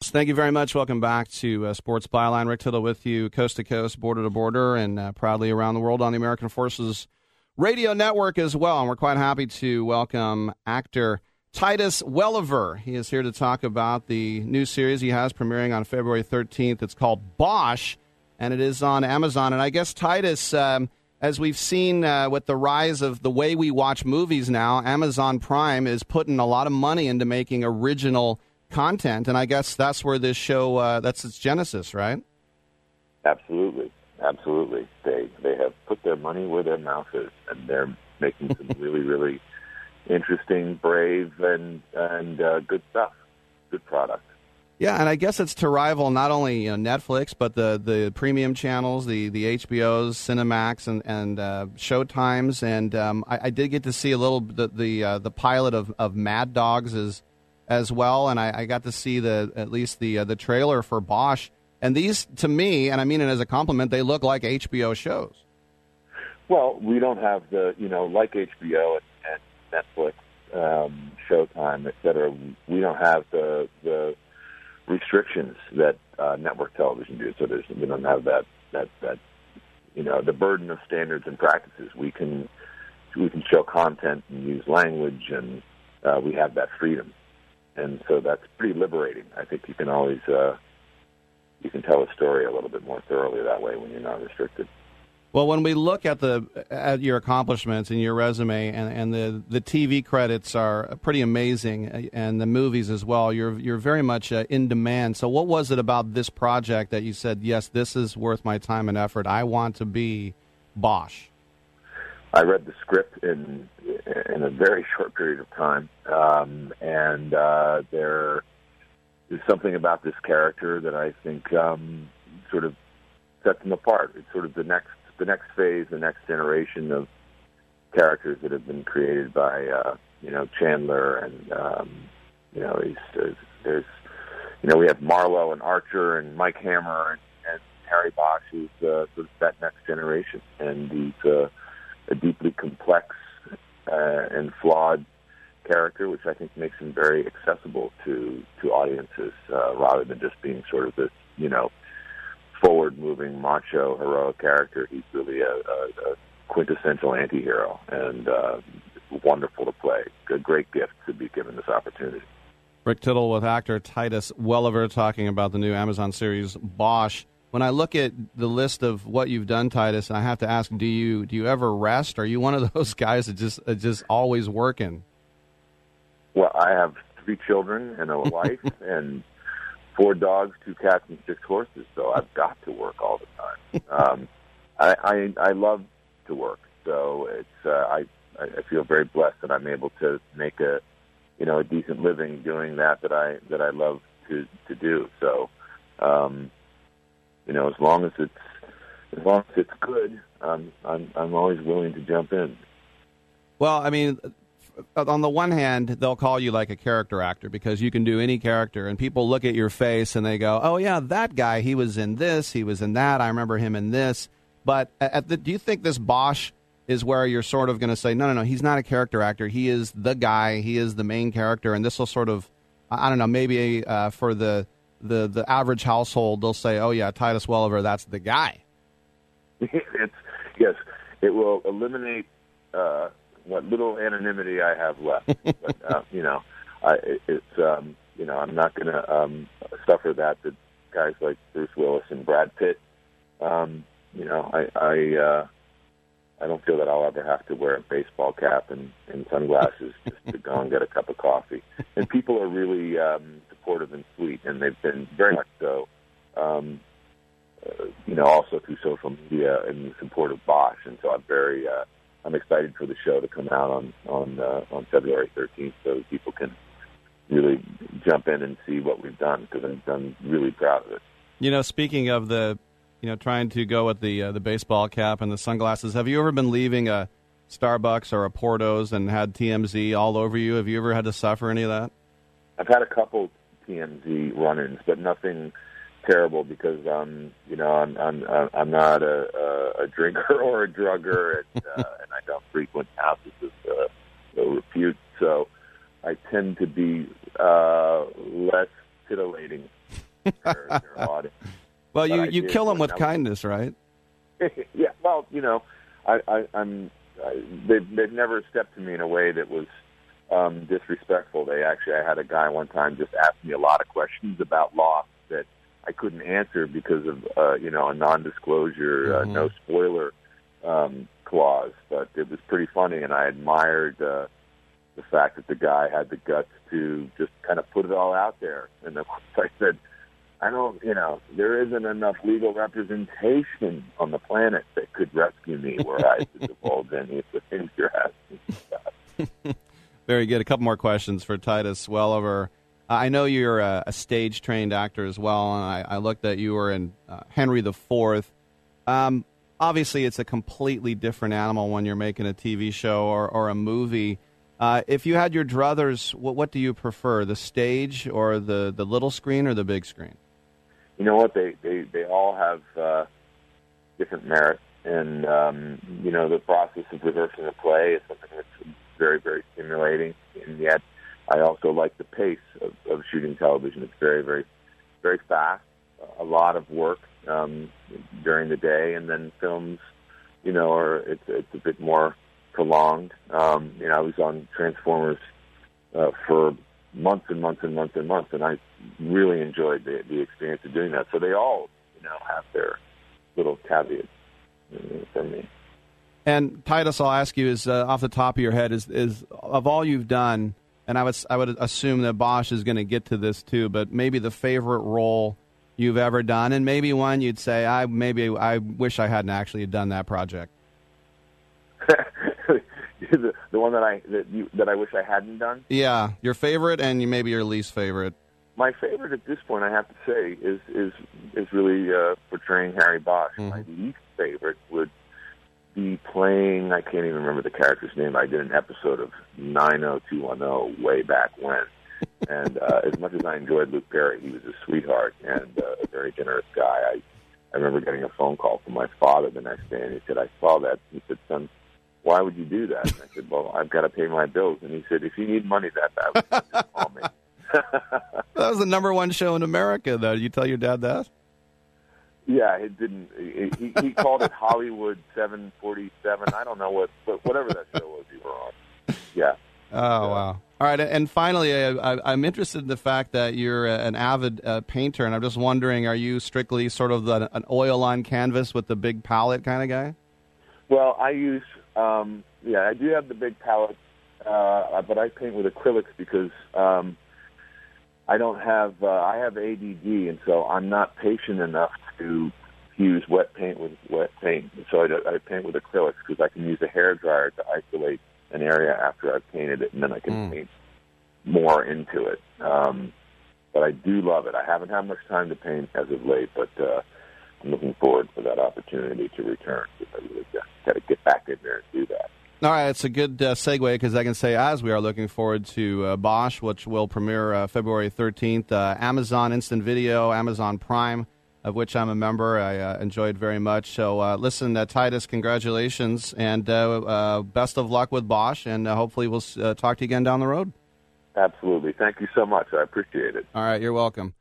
Yes, thank you very much. Welcome back to Sports Byline. Rick Tittle with you, coast to coast, border to border, and proudly around the world on the American Forces Radio Network as well. And we're quite happy to welcome actor Titus Welliver. He is here to talk about the new series he has premiering on February 13th. It's called Bosch, and it is on Amazon. And I guess, Titus, as we've seen with the rise of the way we watch movies now, Amazon Prime is putting a lot of money into making original content, and I guess that's where this show, that's its genesis, right? Absolutely. They have put their money where their mouth is, and they're making some really, really interesting, brave, and good stuff, good product. Yeah, and I guess it's to rival not only Netflix, but the premium channels, the HBOs, Cinemax, and Showtimes, and I did get to see a little the pilot of Mad Dogs as well, and I got to see at least the trailer for Bosch. And these, to me, and I mean it as a compliment, they look like HBO shows. Well, we don't have like HBO and Netflix, Showtime, et cetera. We don't have the restrictions that network television do. So we don't have that the burden of standards and practices. We can show content and use language, and we have that freedom. And so that's pretty liberating. I think you can always you can tell a story a little bit more thoroughly that way when you're not restricted. Well, when we look at your accomplishments and your resume, and the TV credits are pretty amazing, and the movies as well, you're very much in demand. So what was it about this project that you said, yes, this is worth my time and effort? I want to be Bosch. I read the script in a very short period of time, and there is something about this character that I think sort of sets him apart. It's sort of the next phase, the next generation of characters that have been created by Chandler, and there's we have Marlowe and Archer and Mike Hammer and Harry Bosch, who's sort of that next generation, and he's a deeply complex and flawed character, which I think makes him very accessible to audiences, rather than just being sort of this, forward-moving, macho, heroic character. He's really a quintessential anti-hero, and wonderful to play. A great gift to be given this opportunity. Rick Tittle with actor Titus Welliver talking about the new Amazon series Bosch. When I look at the list of what you've done, Titus, and I have to ask, do you ever rest? Are you one of those guys that just always working? Well, I have 3 children and a wife and 4 dogs, 2 cats, and 6 horses, so I've got to work all the time. I love to work, so it's I feel very blessed that I'm able to make a decent living doing that I love to do. So. As long as it's good, I'm always willing to jump in. Well, I mean, on the one hand, they'll call you like a character actor because you can do any character, and people look at your face and they go, "Oh yeah, that guy. He was in this. He was in that. I remember him in this." But do you think this Bosch is where you're sort of going to say, no, he's not a character actor. He is the guy. He is the main character, and this will sort of, I don't know, maybe for the average household, they'll say, "Oh yeah, Titus Welliver, that's the guy." Yes, it will eliminate what little anonymity I have left. But I'm not going to suffer that guys like Bruce Willis and Brad Pitt. I don't feel that I'll ever have to wear a baseball cap and sunglasses just to go and get a cup of coffee. And people are really supportive and sweet, and they've been very much so, also through social media in support of Bosch. And so I'm excited for the show to come out on February 13th, so people can really jump in and see what we've done, because I'm really proud of it. Speaking of trying to go with the baseball cap and the sunglasses, have you ever been leaving a Starbucks or a Porto's and had TMZ all over you? Have you ever had to suffer any of that? I've had a couple TMZ run-ins, but nothing terrible, because I'm not a drinker or a drugger, and I don't frequent houses of repute. So I tend to be less titillating their audience. Well, you kill them with kindness, right? Yeah. Well, they've never stepped to me in a way that was disrespectful. I had a guy one time just ask me a lot of questions about Lost that I couldn't answer because of a non-disclosure, no spoiler clause. But it was pretty funny, and I admired the fact that the guy had the guts to just kind of put it all out there. And of course, I said, there isn't enough legal representation on the planet that could rescue me where I could divulge any of the things you're asking about. Very good. A couple more questions for Titus Welliver. I know you're a stage-trained actor as well, and I looked that you were in Henry IV. Obviously, it's a completely different animal when you're making a TV show or a movie. If you had your druthers, what do you prefer, the stage or the little screen or the big screen? You know what? They all have different merit, and the process of rehearsing a play is something that's very, very stimulating, and yet I also like the pace of shooting television. It's very, very, very fast, a lot of work during the day, and then films, it's a bit more prolonged. I was on Transformers for months and months and months and months, and I really enjoyed the experience of doing that. So they all, have their little caveats for me. And Titus, I'll ask you, is off the top of your head, is of all you've done, and I would assume that Bosch is going to get to this too, but maybe the favorite role you've ever done, and maybe one you'd say, I wish I hadn't actually done that project. The one that I wish I hadn't done? Yeah, your favorite and maybe your least favorite. My favorite at this point, I have to say, is really portraying Harry Bosch. Mm-hmm. My least favorite would be playing, I can't even remember the character's name. I did an episode of 90210 way back when. And as much as I enjoyed Luke Perry, he was a sweetheart and a very generous guy. I remember getting a phone call from my father the next day, and he said, I saw that. He said, son, why would you do that? And I said, well, I've got to pay my bills. And he said, if you need money that bad, just call me. That was the #1 show in America, though. Did you tell your dad that? Yeah, it didn't. He called it Hollywood 747. I don't know whatever that show was you were on. Yeah. Oh, wow. All right, and finally, I'm interested in the fact that you're an avid painter, and I'm just wondering, are you strictly sort of an oil on canvas with the big palette kind of guy? Well, I use, I do have the big palette, but I paint with acrylics because I don't have, I have ADD, and so I'm not patient enough to use wet paint with wet paint. So I paint with acrylics because I can use a hairdryer to isolate an area after I've painted it, and then I can paint more into it. But I do love it. I haven't had much time to paint as of late, but I'm looking forward for that opportunity to return. I really got to get back in there and do that. All right, it's a good segue because I can say as we are looking forward to Bosch, which will premiere February 13th, Amazon Instant Video, Amazon Prime, of which I'm a member. I enjoyed very much. So listen, Titus, congratulations, and best of luck with Bosch, and hopefully we'll talk to you again down the road. Absolutely. Thank you so much. I appreciate it. All right, you're welcome.